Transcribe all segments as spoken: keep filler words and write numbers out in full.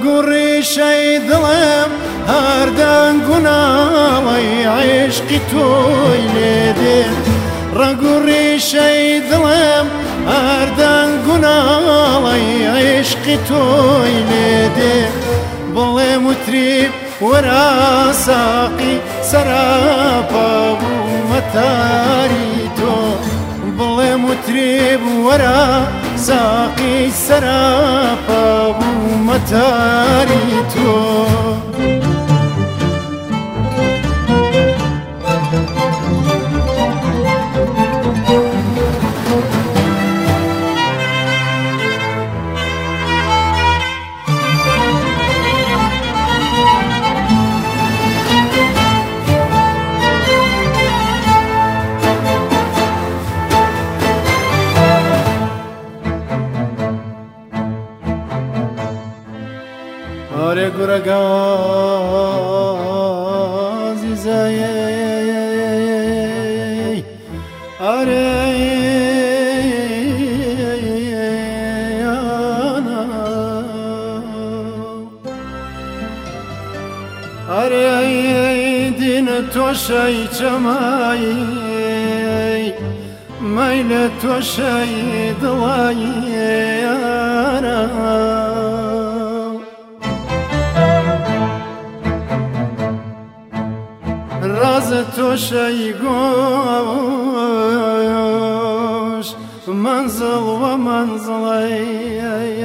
ڕگوڕیشەی دڵم هەردەنگوناڵی عێشقی تۆی لێدێ ڕگوڕیشەی دڵم هەردەنگوناڵی عێشقی تۆی لێدێ بڵێ موتریب وەرە ساقی سەراپا بوو مەتاری تۆ بڵێ موتریب وەرە ساقی سەراپا بوو مەتاری تۆ آره گورگازی زایی آره آره دین توشی چمایی میل توشی دلایی آره راز توشی گوش منزل و منزلی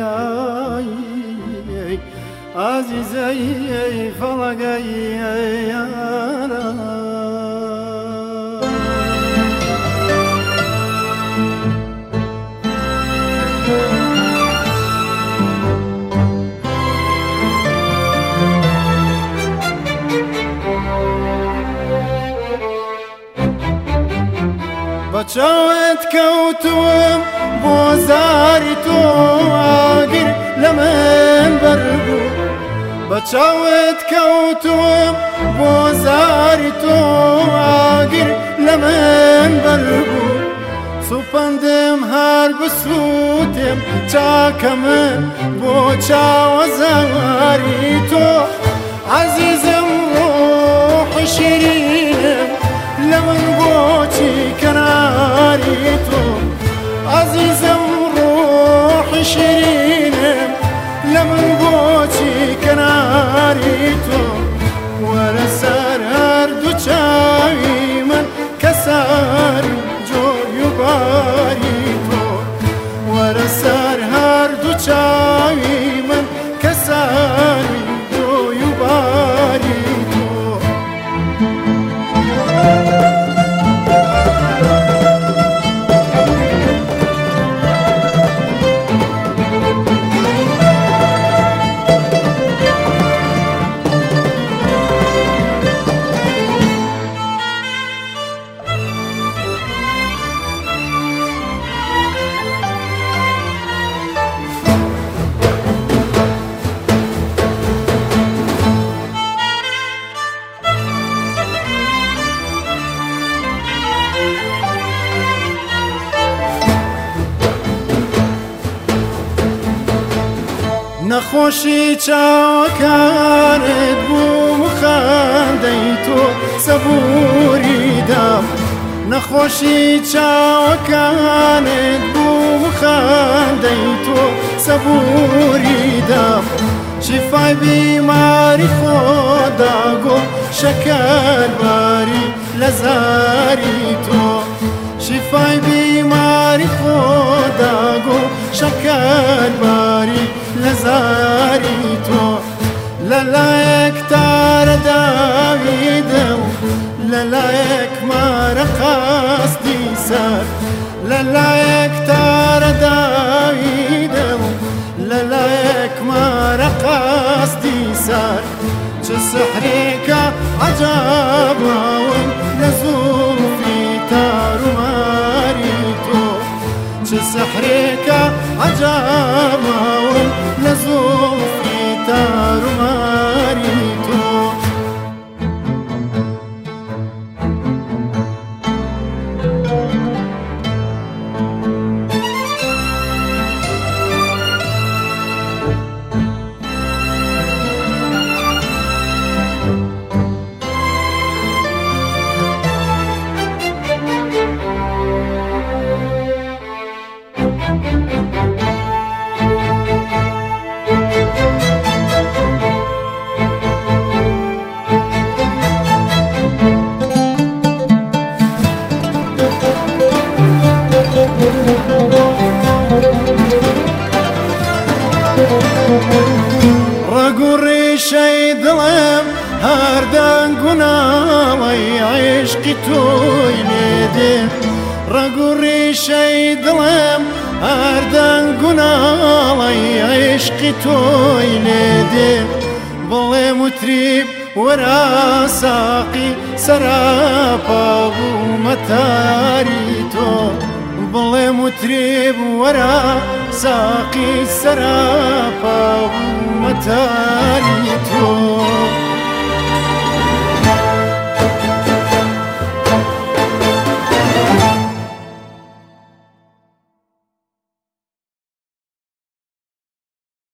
عزیزی فلگی بچاوت کەوتوم بۆ زاری تۆ ئاگر لە من بەربوو بەچاوت کەوتوم بۆ زاری تۆ ئاگر لە من بەربوو سوپەندم هەر بسووتم چاکە من بۆ چاوەزاری تۆ عەزیزم ڕۆحی شیرینم لە من بۆچی کەناری تۆ عەزیزم ڕۆحی شیرینم لە من بۆچی کەناری تۆ وەرە سەر هەردوو چاوی من کە ساری جۆی و باری تۆ وەرە سەر هەردوو چاوی من کە ساری جۆی و باری تۆ نەخۆشی چاوەکانت بووم و خەندەی تۆ سەبووری دام نەخۆشی چاوەکانت بووم و خەندەی تۆ سەبووری دام شیفای بیماری خۆداگۆ شەکەرباری لە زاری تۆ شیفای بیماری خۆداگۆ شەکەرباری لە زاری تۆ لەلایەک تارە داوی دڵ لەلایەک مارە قاستی سەر لەلایەک تارە داوی دڵ لەلایەک مارە قاستی سەر چ سحرێکە عەجەباوم لە زوڵفی تاروماری تۆ چ سحرێکە عەجەباوم لە زوڵفی تاروماری تۆ دنگوناڵی عشقی تۆی لێدێ ڕەگ و ڕیشەی دڵێم هەر دەنگوناڵی عشقی تۆی لێدێ بڵێم وتریب وەرا ساقی سەراپا بوو مەتاری تۆ بڵێم وتریب وەرا ساقی سەراپا بوو مەتاری